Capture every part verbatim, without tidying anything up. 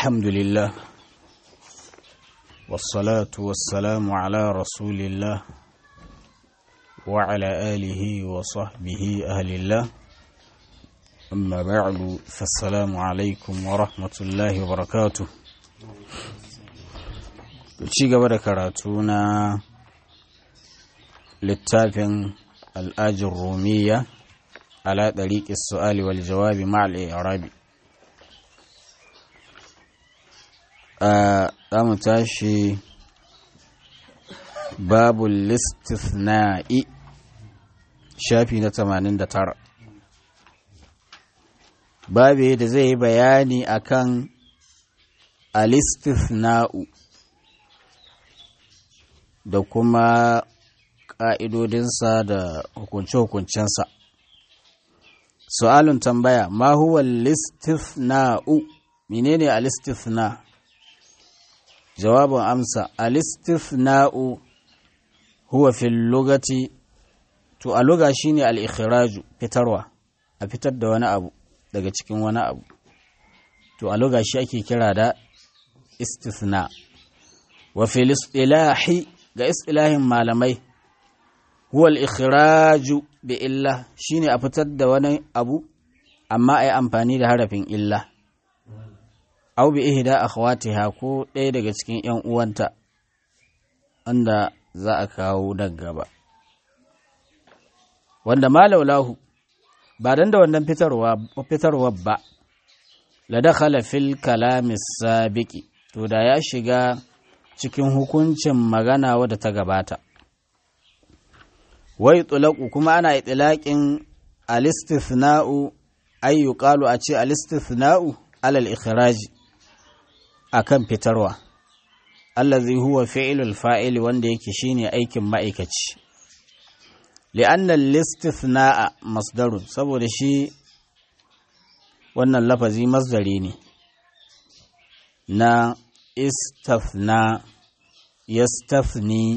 الحمد لله والصلاة والسلام على رسول الله وعلى آله وصحبه أهل الله أما بعد فالسلام عليكم ورحمة الله وبركاته ci gaba da karatu na littafin al'ajin rumiya ala ɗariƙi su'ali wal jawabi ma'al i'rabi za mu tashi babu listithna'i shafi na tamanin da tara babu da zai yi bayani akan alistithna'u da kuma ƙa'idodinsa da hukunce-hukuncensa. Su'alun tambaya, ma huwa listithna'u, menene alistithna? Jawabin amsa, alistithna'u huwa fil lugati, to a luga shine al-ikhraju, fitarwa, a fitar da wani abu daga cikin wani abu. To a luga shi ake kira da istithna. Wa fil istilahi ga istilahin malamai huwa al-ikhraju bi illa shine a fitar da wani abu amma ai amfani da harafin illa aw bi ihda akhawatiha ko ɗaya daga cikin ƴan uwanta wanda za a kawo nan gaba wanda malaulahu ba dan da wannan fitarwa fitarwa ba la dakhala fil kalami sabiqi to da ya shiga cikin hukuncin magana wadda ta gabata. Wai tulaku kuma ana itilaƙin alistithna'u ay yuqalu a ce alistithna'u alal ikhraji akan fitarwa. Allazi huwa fi'lul fa'ili wanda yake shine aikin ma'aikaci. Li'anna alistithna'a masdarun saboda shi wannan lafazi masdari ne na istafna yastafni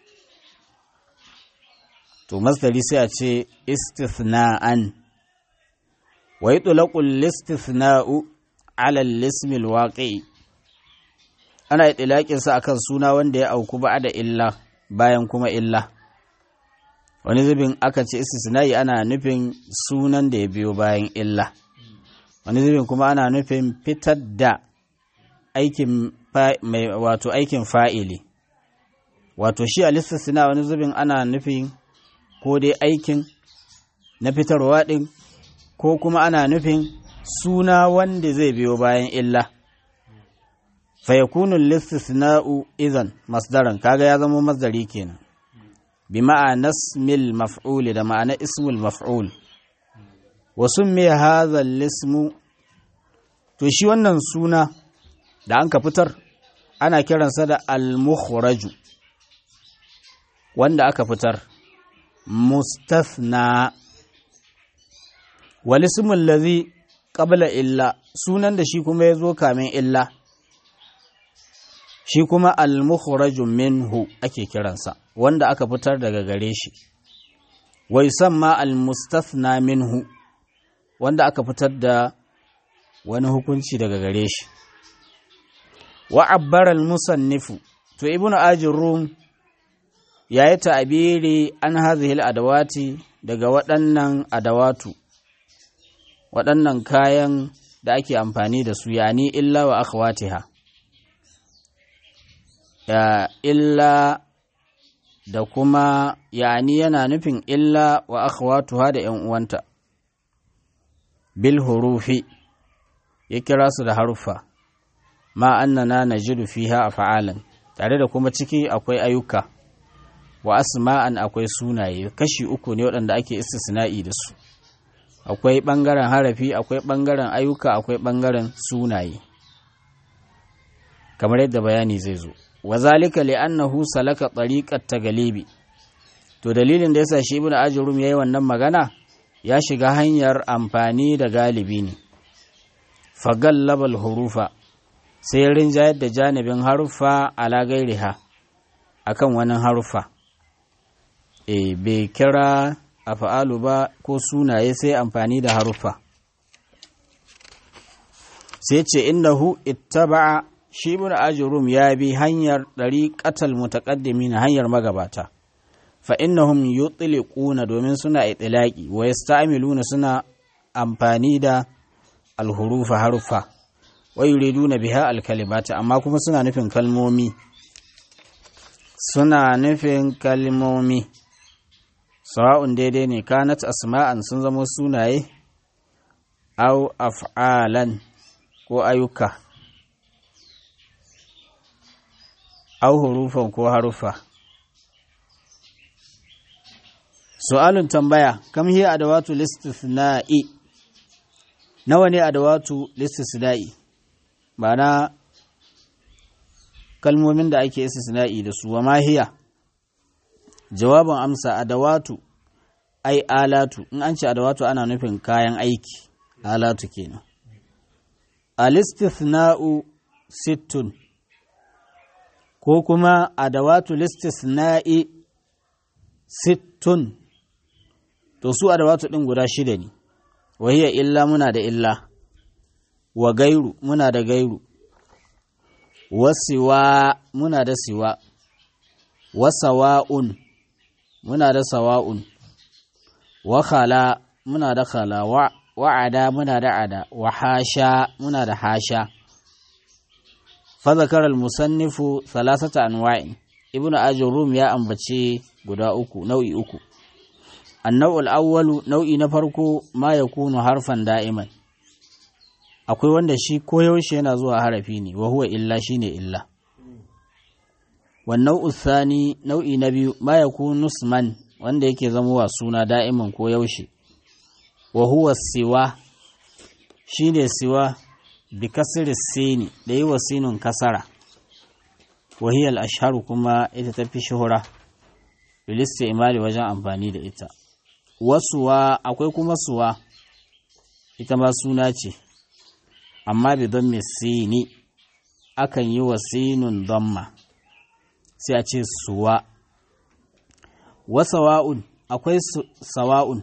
to masdari sai a ce istithna'an wa yutlaqu al-istithna'u 'ala al-ism al-waqi' ana itlaqin sa akan suna wanda ya auku ba'da illa bayan kuma illa wani zubin aka ce istithna'i ana nufin sunan da ya biyo bayan illa wani zubin kuma ana nufin fitar da aikin mai wato aikin fa'ili wato shi al-istisna wani zubin ana nufin ko dai aikin na fitarwa din ko kuma ana nufin suna wanda zai biyo bayan illa fa yakunu al-istisna'u idan masdaran kaga ya zama masdari kenan bi ma'ana ismil maf'ul da ma'ana ismul maf'ul wa summi hadha al-ismu to shi wannan suna da an ka fitar ana kiransa da al-mukhraju wanda aka fitar mustathna wal ismul ladhi qabla illa sunan da shi kuma yazo kamin illa shi kuma al-mukhraju minhu ake kiransa wanda aka fitar daga gare shi wa yusamma al-mustathna minhu wanda aka fitar da wani hukunci daga gare shi wa abbara al-musannifu to ibnu ajurrum yayi ta'biri an hadhihi al-adawati daga waɗannan adawatu waɗannan kayan da ake amfani da su yani illa wa akhawatiha ya illa da kuma yani yana nufin illa wa akhawatuha da ƴan uwanta bil hurufi ya kira su da harufa ma annana najidu fiha af'alan tare da kuma ciki akwai ayyuka wa asma'an akwai sunaye kashi uku ne waɗanda ake istisna'i da su akwai ɓangaren harafi akwai ɓangaren ayyuka akwai ɓangaren sunaye kamar yadda bayani zai zo wa zalika li'annahu salaka tariqat tagalibi to dalilin da yasa shi ibnu ajrum yayi wannan magana ya shiga hanyar amfani da galibi ne fagallabal hurufa sai rinjayar da janibin haruffa ala gairiha akan wani haruffa e bai kira afa'alu ba ko sunaye sai amfani da haruffa sai ce innahu ittaba'a shi ibn ajrum ya bi hanyar dariqatal mutaqaddimin hanyar magabata fa innahum yutliquna domin suna itlaqi wa yasta'miluna suna amfani da alhurufa harufa wa yuriduna biha alkalimata amma kuma suna nufin kalmomi suna nufin kalmomi sawa'un daidai ne kanat asma'an sun zama sunaye au af'alan ko ayyuka au hurufan ko harufa. Su'alun tambaya kam hiya adawatu listithna'i nawa ne adawatu listithna'i ma'ana kalmomin da ake istisna'i da su wa ma hiya jawabin amsa adawatu ai alatu in an ce adawatu ana nufin kayan aiki alatu kenan al-istithna'u sittun ko kuma adawatu listisna'i sittun to su adawatu din guda shida ne wahiya illa muna da illa wa gairu muna da gairu wasiwa muna da siwa wasawa'un muna da sawa'un wa khala muna da khala wa wa'ada muna da ada wa hasha muna da hasha fa zakara al-musannifu thalathata anwa'in ibnu ajrum ya ambace guda uku nau'i uku an-naw'u al-awwalu nau'i na farko ma yakunu harfan da'iman akwai wanda shi koyaushe yana zuwa harafi ne wa huwa illa shine illa wan nau'u thani nau'i na biyu ma yakunu isman wanda yake zamowa suna da'iman ko yaushe wa huwa siwa shine siwa bi kasri sini da yi wa sinun kasara wa hiya al-ashharu kuma ita tafi shuhura bil istimali wajen amfani da ita wasuwa akwai kuma suwa ita ma suna ce amma bi don sini akan yi wa sinun damma sai a ce suwa wasawa'un akwai sawa'un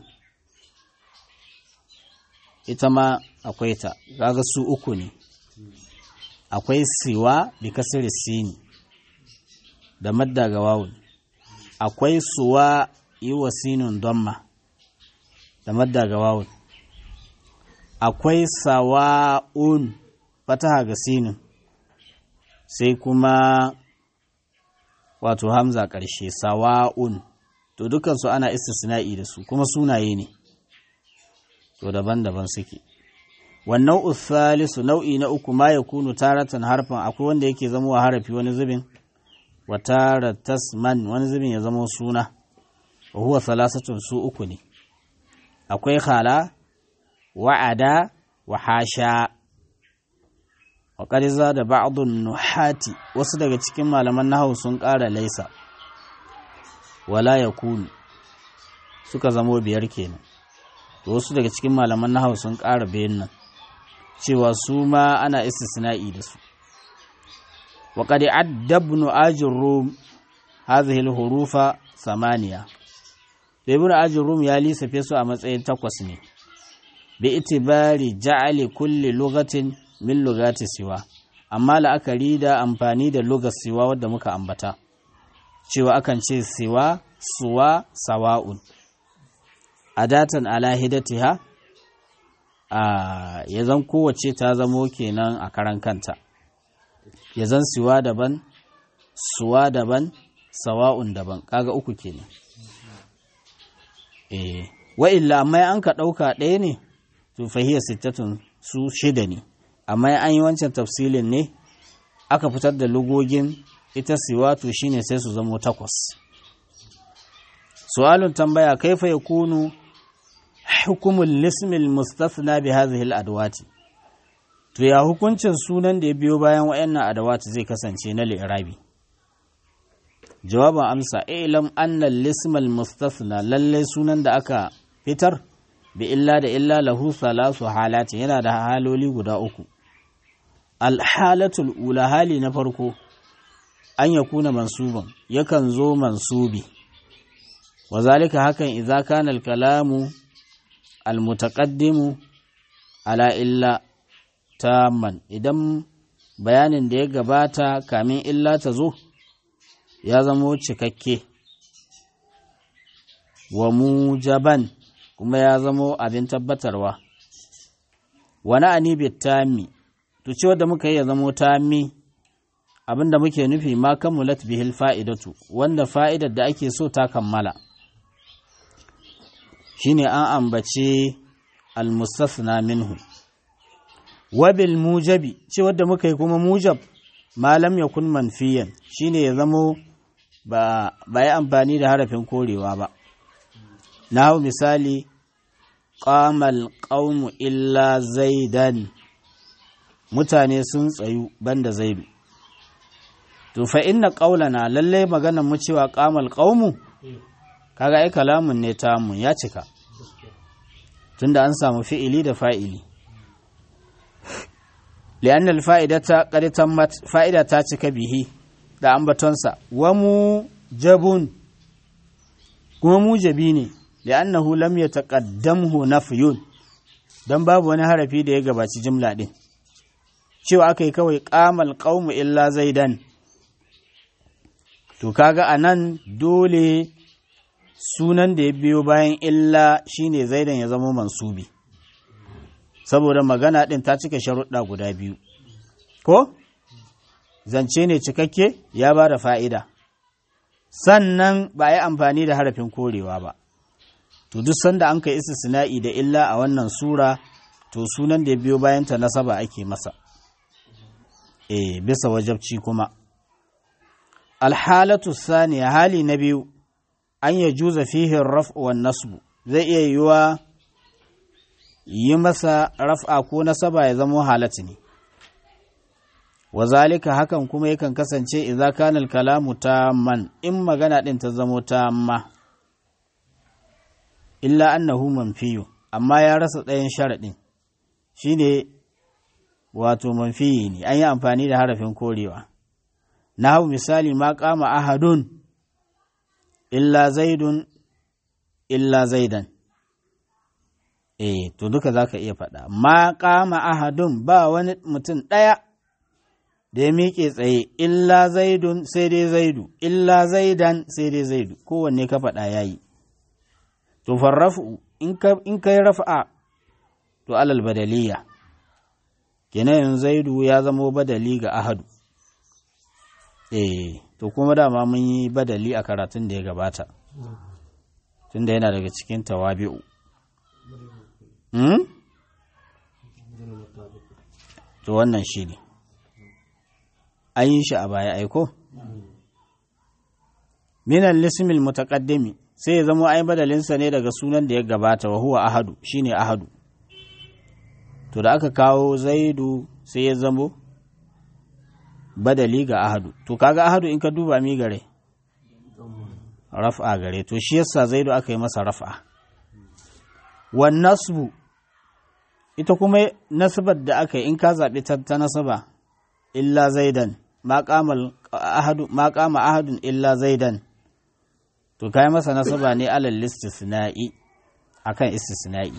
ita ma akwai ta kaga su uku ne akwai siwa bi kasri sini da madda ga wawun akwai suwa yi wa sinun damma da madda ga wawun akwai sawa'un fataha ga sinin sai kuma wato hamza ƙarshe sawa'un to dukansu ana istisna'i da su kuma sunaye ne to daban-daban suke wannan uthalisu nau'i na uku ma yakunu taratan harfan akwai wanda yake zama wa harafi wani zubin wa taratasman wani zubin ya zama suna wa huwa thalathatun su uku ne akwai khala wa'ada wa hasha wa qad zada ba'dun nuhati wasu daga cikin malaman nahwu sun ƙara laisa wala yakunu suka zamo biyar kenan to wasu daga cikin malaman nahwu sun ƙara bayan nan cewa su ma ana istisna'i da su wa qad adda ibn ajrum hadhihi al-hurufa thamaniya da ibn ajrum ya lissafe su a matsayin takwas ne bi itibari ja'ali kulli lughatin min lughati siwa amma la'akari da amfani da lugar siwa wadda muka ambata cewa akan ce siwa suwa sawa'un adatan ala hidatiha a yazan kowace ta zamo kenan a karan kanta yazan siwa daban suwa daban sawa'un daban kaga uku kenan eh wa illa amma an ka dauka ɗaya ne to fahiya sittatun su shida ne amma an yi wancan tafsilin ne aka fitar da lugogin ita siwa to shine sai su zamo takwas su'alun tambaya kaifa yakunu hukumul lismil mustathna bi hadhihi al-adawati to ya hukuncin sunan da ya biyo bayan wayannan adawati zai kasance na li'irabi jawabin amsa ilam anna al-lismal mustathna lalle sunan da aka fitar bi illa da illa lahu salasu halati yana da haloli guda uku al-halatul ula hali na farko an yakuna mansuban yakan zo mansubi wazalika hakan idza kana al-kalamu al-mutaqaddimu ala illa tamman idan bayanin da ya gabata kamin illa ta zo ya zamo cikakke wa mujaban kuma ya zamo abin tabbatarwa wani anibit tammi to ce wadda muka yi ya zamo tammi abinda muke nufi ma kammulat bihil fa'idatu wanda fa'idar da ake so ta kammala shine an ambace almustasna minhu wabil mujabi ce wadda muka yi kuma mujab malam ya kun manfiyan shine ya zamo ba ba yi amfani da harafin korewa ba na hau misali qamal qaumu illa zaidan mutane sun tsayu banda zaidu to fa inna qaulana lalle maganar mu cewa qamal qaumu kaga ai kalamun ne ta mun ya cika tunda an samu fi'ili da fa'ili li'anna al-fa'idata qad tammat fa'ida ta cika bihi da ambatonsa wa mujabun kuma mujabi ne li'annahu lam yataqaddamhu nafyun dan babu wani harafi da ya gabaci jumla din cewa akai kawai qamal qaumu illa zaidan to kaga anan dole sunan da ya biyo bayan illa shine zaidan ya zama mansubi saboda magana din ta cika sharuɗa guda biyu ko zance ne cikakke ya ba da fa'ida sannan ba yi amfani da harafin korewa ba to duk sanda an kai istisna'i da illa a wannan sura to sunan da ya biyo bayan ta nasaba ake masa eh bisa wajabci kuma alhalatu saniya hali na biyu an ya juza fihi raf'u wan nasbu zai iya yiwa yi masa raf'a ko nasaba ya zama halatu ne wazalika hakan kuma yakan kasance idza kana al-kalamu tamman in magana din ta zamo tamma illa annahu manfiyu amma ya rasa ɗayan sharadin shine wato manfiyi ne an yi amfani da harafin korewa nahu misali ma qama ahadun illa zaidun illa zaidan eh to duka zaka iya faɗa ma qama ahadun ba wani mutum ɗaya da ya miƙe tsaye illa zaidun sai dai zaidu illa zaidan sai dai zaidu kowanne ka faɗa yayi to farrafu in ka in kai rafa'a to alal badaliya kenan zaidu ya zamo badali ga ahadu eh to kuma dama mun yi badali a karatun da ya gabata tunda yana daga cikin tawabi'u hmm? to wannan shi ne an yi shi a baya aiko minan lismil mutaqaddimi sai ya zama ai badalinsa ne daga sunan da ya gabata wa huwa ahadu shine ahadu to da aka kawo zaidu sai ya zamo badali ga ahadu to kaga ahadu in ka duba mi gare raf'a gare to shi yasa zaidu aka yi masa raf'a wan nasbu ita kuma nasbar da aka yi in ka zabi ta, ta nasaba illa zaidan ma qama ahadu ma qama ahadun illa zaidan to kai masa nasaba ne alal istisna'i akan istisna'i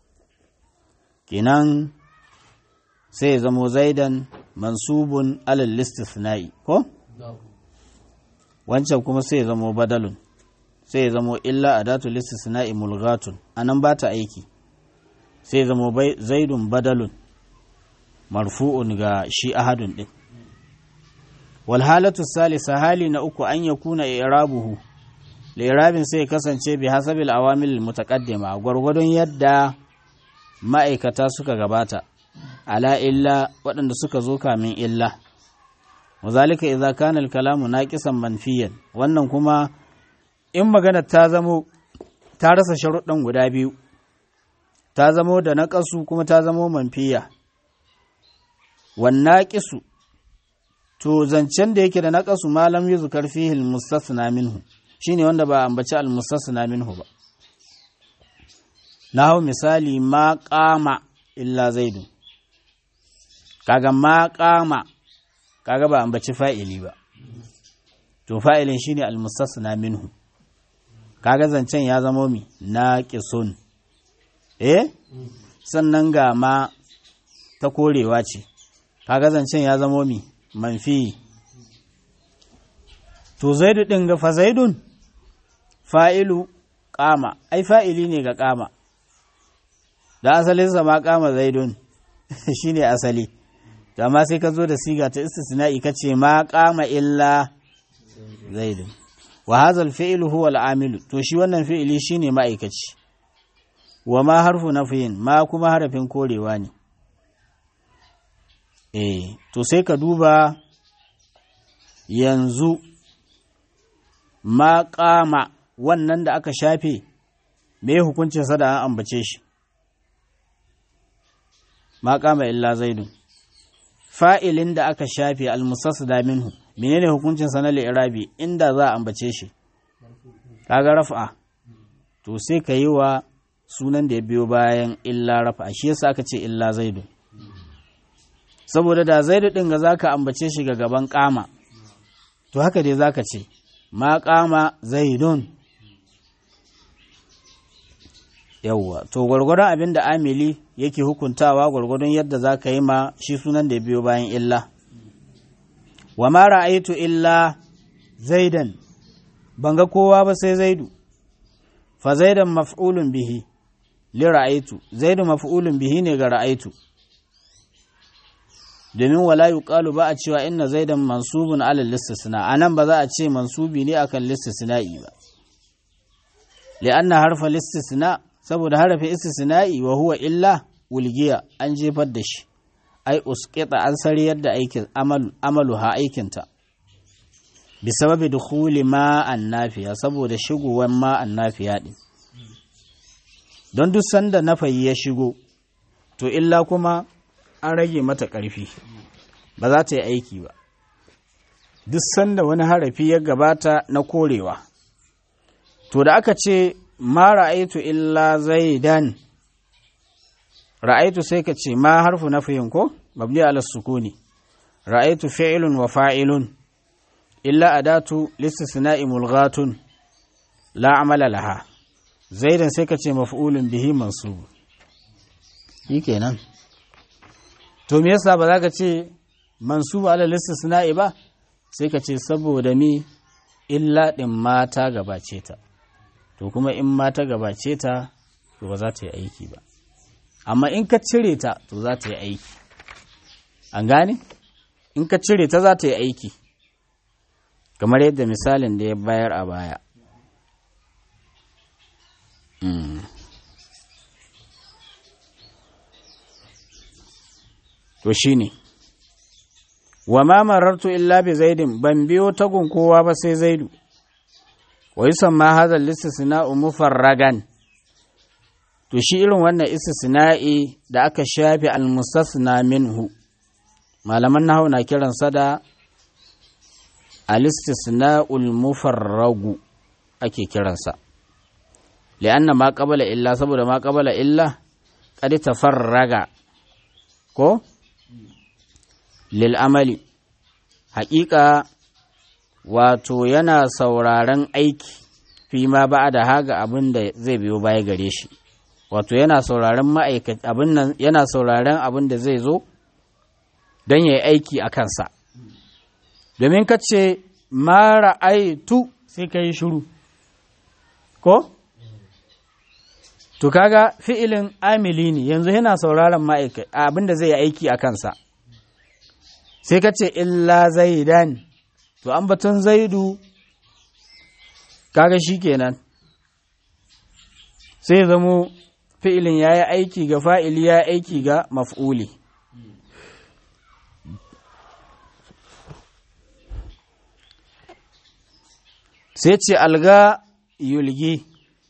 kenan sai ya zamo zaidan mansubun alal istisna'i ko wancan kuma sai ya zamo badalun sai ya zamo illa adatul istisna'i mulghatun anan ba ta aiki sai ya zamo zaidun badalun marfu'un ga shi ahadun din wal halatu salisa hali na uku an yakuna i'rabuhu li'irabin sai kasance bi hasabil awamil mutaqaddima gwargwadon yadda ma'aikata suka gabata ala illa waɗanda suka zo kamin illa wazalika idza kana al-kalamu naqisan manfiyan wannan kuma in magana ta zamo ta rasa sharuɗan guda biyu ta zamo da naqasu kuma ta zamo manfiya wan naqisu to zancen da yake da naqasu malam yuzkar fihi al-mustasna minhu shine wanda ba ambaci al-mustasna minhu ba nahu misali ma qama illa zaidu kaga ma qama kaga ba ambaci fa'ili ba to fa'ilin shine al-mustasna minhu kaga zancen ya zama mi naqisun eh sannan ga ma ta korewa ce kaga zancen ya zamo mi manfi. To zaidu ɗin ga fa zaidun fa'ilu ƙama, ai fa'ili ne ga ƙama, da asalinsa ma ƙama zaidun shi ne asali, to amma sai ka zo da siga ta istisna'i ka ce ma ƙama illa zaidun, wa hazal fi'ilu huwa al'amilu, to shi wannan fi'ili shi ne ma'aikaci, wa ma harfu nafiyin, ma kuma harafin korewa ne. Eh, to sai ka duba yanzu ma ƙama wannan da aka shafe me hukuncinsa da an ambace shi, ma ƙama illa zaidun, fa'ilin da aka shafe almusassada minhu menene hukuncinsa na li'irabi inda za a ambace shi, kaga raf'a, to sai ka yi wa sunan da ya biyo bayan illa raf'a, shi yasa aka ce illa zaidun, saboda da zaidu ɗin ga za ka ambace shi ga gaban ƙama, to haka dai za ka ce ma ƙama zaidun. Yawwa, to gwargwadon abin da amili yake hukuntawa gwargwadon yadda za ka yi ma shi sunan da ya biyo bayan illa. Wa ma ra'aitu illa zaidan, ban ga kowa ba sai zaidu, fa zaidan maf'ulun bihi li ra'aitu, zaidu maf'ulun bihi ne ga ra'aitu, domin wala yuqalu ba a cewa inna zaidan mansubun ala listisna, anan ba za a ce mansubi ne akan listisna'i ba, li'anna harfa listisna, saboda harafin istisna'i wa huwa illa wulgiya an jefar da shi, ai usqita an sariyar da aikin amalu amaluha aikinta, bi sababi dukhuli ma annafiya, saboda shigowar ma annafiya din, don duk sanda nafayi ya shigo to illa kuma an rage mata ƙarfi, ba za ta yi aiki ba, duk sanda wani harafi ya gabata na korewa. To da aka ce ma ra'aitu illa zaidan, ra'aitu sai ka ce ma harfu nafiyin ko mabni ala sukuni, ra'aitu fi'ilun wa fa'ilun, illa adatu listisna'i mulghatun la amala laha, zaidan sai ka ce maf'ulun bihi mansub, shi kenan. To me yasa ba za ka ce mansuba ala listisna'i ba, sai ka ce saboda mi illa din mata gabace ta, to kuma in mata gabace ta to ba za ta yi aiki ba, amma in ka cire ta to za ta yi aiki, an gane, in ka cire ta za ta yi aiki, kamar yadda misalin da ya bayar a baya. mm. To shi ne, wa ma marartu illa bi zaidin, ban biyo tagun kowa ba sai zaidu, wa yi samma hazal listisna'u mufarragan, to shi irin wannan istisna'i da aka shafi almustasna minhu, malaman nahwu na kiransa da al-istisna'ul mufarragu ake kiransa, li'anna ma qabala illa, saboda ma qabala illa qad tafarraga ko lil'amali, haƙiƙa wato yana sauraren aiki fi ma ba da haga abin da zai biyo baya gare shi, wato yana sauraren ma'aikaci abin nan, yana sauraren abin da zai zo don ya yi aiki a kansa, domin ka ce ma ra'aitu sai ka yi shiru ko? To kaga fi'ilin amili ne, yanzu yana sauraren ma'aikaci abin da zai yi aiki a kansa, sai ka ce illa zaidan, to an batun zaidu kaga shi kenan, sai zamo fi'ilin ya yi aiki ga fa'ili, ya yi aiki ga maf'uli. Sai ce alga yulgi,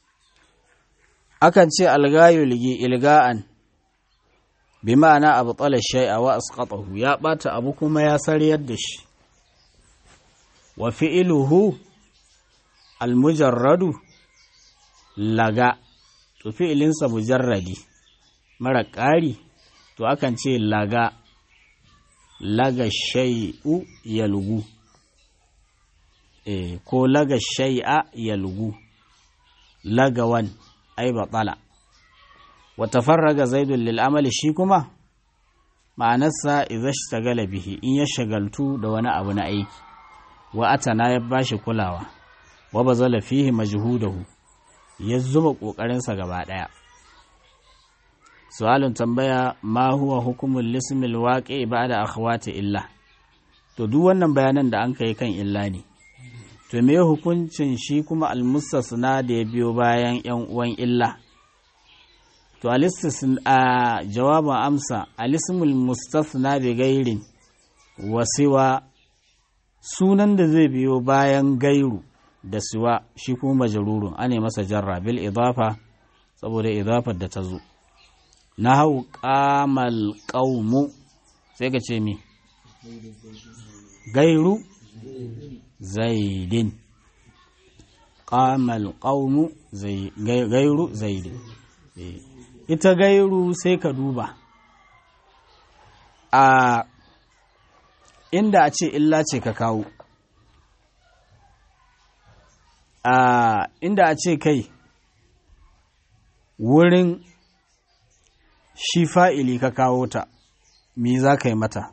akan ce alga yulgi ilga'an, bi ma'ana abu tsala shai'a wa asqatahu, ya ɓata abu kuma ya sariyar da shi. Wa fi'iluhu almujarradu laga, to fi'ilinsa mujarradi mara ƙari, to akan ce laga, laga shai'u yalgu, e, ko laga shai'a yalgu, lagawan ai batsala. Wata farraga zaidun lil'amali, shi kuma ma'anarsa idza ishtagala bihi in ya shagaltu da wani abu na aiki wa atana ya bashi kulawa wa bazala fihi majhudahu ya zuba kokarin sa gaba daya su'alun tambaya ma huwa hukumul lismil waqi ba'da akhwati illa to duk wannan bayanan da an kai kan illa ne to me hukuncin shi kuma almustasna da ya biyo bayan yan uwan illa to alistisna a jawabin amsa alismul mustasna bi gairin wa siwa sunan da zai biyo bayan gairu da siwa shi kuma majrurun ane masa jarra bil idafa saboda idafar da ta zo nahu qamal qaumu sai ka ce mi gairu zaidin qamal qaumu zai gairu zaidin ita gairu sai ka duba a inda a ce illa ce ka kawo a inda a ce kai wurin shi fa'ili ka kawo ta me za ka yi mata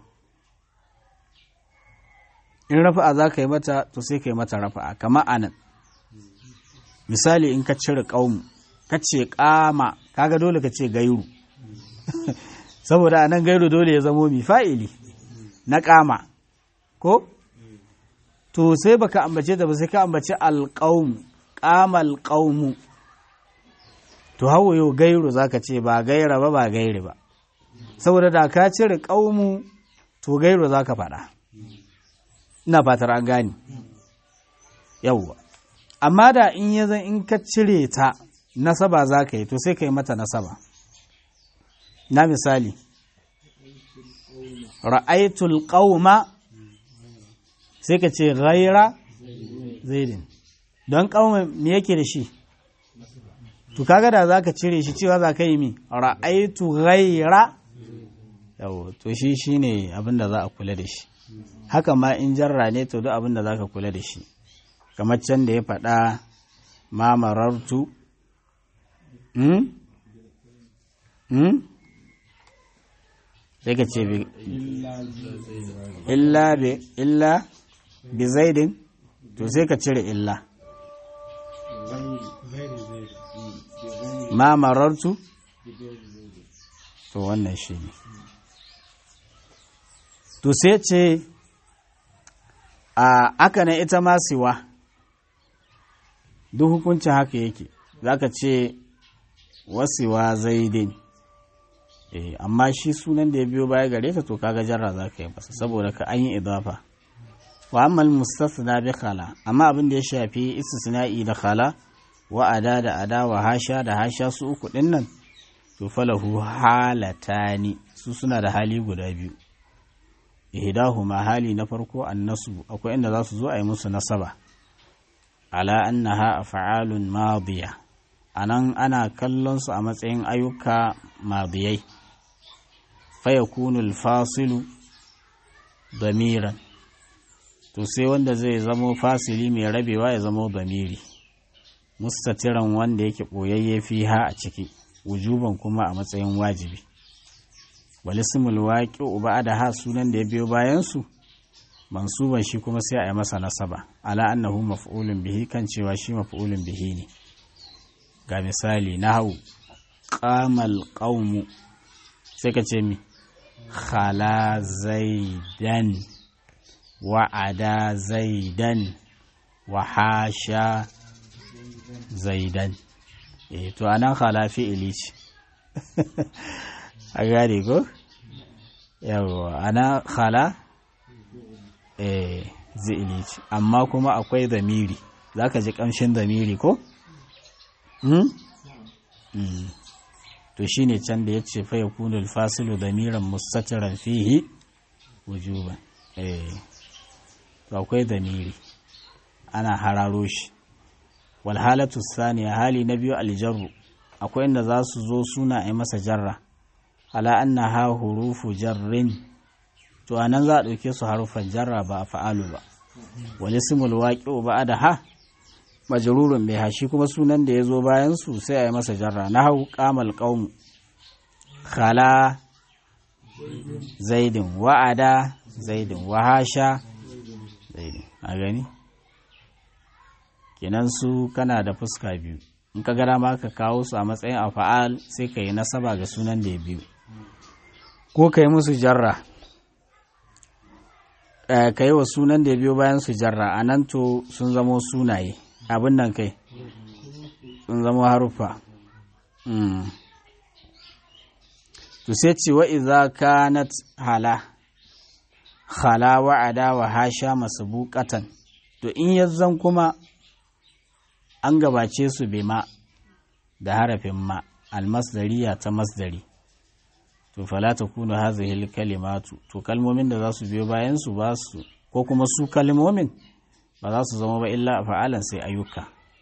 in rafa'a za ka yi mata to sai ka yi mata rafa'a kama anan misali in ka cire ƙaunu ka ce ƙama kaga dole ka ce gairu saboda anan gairu dole ya zamo mi fa'ili na ƙama ko to sai baka ambace ta ba sai ka ambace alƙaum ƙama alƙaumu to hawo yau gairu zaka ce ba gaira ba ba gairi ba saboda da ka cire ƙaumu to gairu zaka faɗa ina fatar an gane yawwa amma da in ya zan in ka cire ta nasaba za ka yi to sai ka yi mata nasaba na misali ra'aitul qauma sai ka ce ghaira zaidin don qauma me yake da shi to kaga da za ka cire shi cewa za ka yi mi ra'aitu ghaira yawo to shi shine abin da za a kula da shi haka ma in jarra ne to duk abin da za ka kula da shi kamar can da ya faɗa ma marartu hmm? hmm? sai ka ce bi illa bi illa bi zaidin to sai ka cire illa ma marartu to wannan shi ne to sai ce a aka na ita ma siwa duk hukuncin haka yake zaka ce wasiwa zaidin eh amma shi sunan da ya biyo baya gare ta to kaga jarra zaka yi masa saboda ka an yi idafa wa amma al-mustasna bi khala amma abin da ya shafi istisna'i da khala wa ada da ada wa hasha da hasha su uku din nan to falahu halatani su suna da hali guda biyu ihdahuma hali na farko annasu akwai inda za su zo a yi musu nasaba ala annaha af'alun madiya anan ana kallon su a matsayin ayyuka madiyai fa yakunu al-fasilu damiran to sai wanda zai zamo fasili mai rabewa ya zamo damiri mustatiran wanda yake boyayye fiha a ciki wujuban kuma a matsayin wajibi walismul waqi'u ba'da ha sunan da ya biyo bayan su mansuban shi kuma sai a yi masa nasaba ala annahu maf'ulun bihi kan cewa shi maf'ulun bihi ne ga misali nahwu qamal qaumu sai ka ce mi khala zaidan wa ada zaidan wa hasha zaidan eh to anan khala fi'ili ce a gane ko yawa ana khala eh zai ce amma kuma akwai zamiri zaka ji kamshin zamiri ko hmm? mm. to shine can da yace fa yakunu al-fasilu damiran mustatiran fihi wujuban eh to akwai zamiri ana hararo shi wal halatu thaniya hali na biyu al-jarru akwai inda za su zo suna ai masa jarra ala annaha hurufu jarrin to anan za a dauke su harufan jarra ba a fa'alu ba wal ismul waqi'u ba'daha majrurun biha shi kuma sunan da yazo bayan su sai ayi masa jarra nahwu qamal qaum khala zaidin wa'ada zaidin wahasha zaidin a gani kenan su kana da fuska biyu in ka gara ma ka kawo su a matsayin afa'al sai ka yi nasaba ga sunan da ya biyu ko ka yi musu jarra ka yi wa sunan da ya biyo bayan su jarra a nan to sun zamo sunaye abin nan kai sun zama haruffa to sai ce wa iza kanat hala hala wa'ada wa hasha masbuqatan to in yazzan kuma an gabace su bima da harafin ma almasdariya ta masdari to fala takunu hadhihi alkalimatu to kalmomin da za su biyo bayan su ba su ko kuma su kalmomin ba za su zama ba illa fa'alan sai ayyuka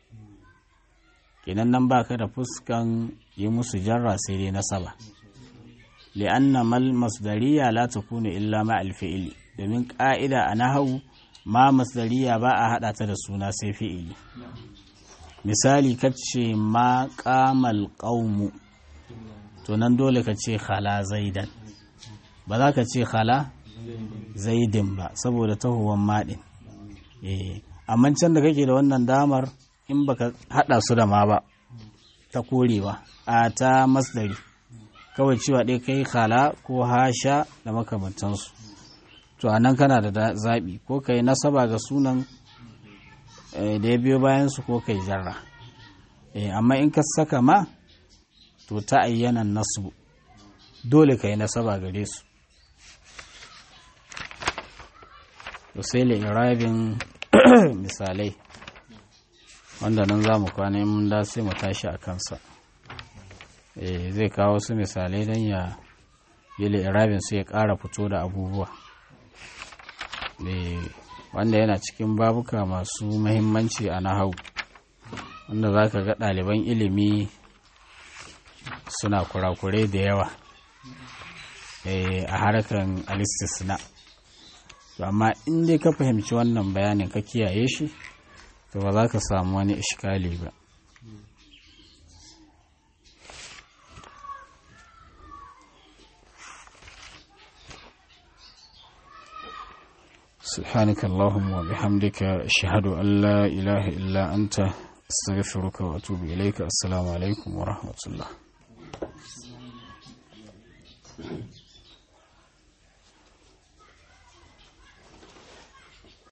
kenan nan baka da fuskan yi musu jarra sai dai nasaba li'anna mal masdariya la takunu illa ma alfi'li domin ka'ida a nahwu ma masdariya ba a hada ta da suna sai fi'ili misali kace ma qamal qaumu to nan dole ka ce khala zaidan ba za ka ce khala zaidin ba saboda tahuwan maɗin eh amma can da kake da wannan damar in baka hada su da ma ba ta korewa a ta masdari kawai cewa dai kai khala ko hasha da makamantansu to anan kana da zabi ko kai nasaba ga sunan da ya biyo bayan su ko kai jarra eh amma in ka saka ma to ta ayyana nasbu dole kai nasaba gare su to sai le irabin misalai wanda nan za mu kwana mun da sai mu tashi a kansa eh zai kawo su misalai don ya yi le irabin su ya ƙara fito da abubuwa eh wanda yana cikin babuka masu mahimmanci a nahau wanda za ka ga ɗaliban ilimi suna kurakurai da yawa a harkar alistisna to amma in dai ka fahimci wannan bayanin ka kiyaye shi to ba za ka samu wani ishkali ba سبحانك اللهم وبحمدك أشهد أن لا إله إلا أنت أستغفرك وأتوب إليك السلام عليكم ورحمة الله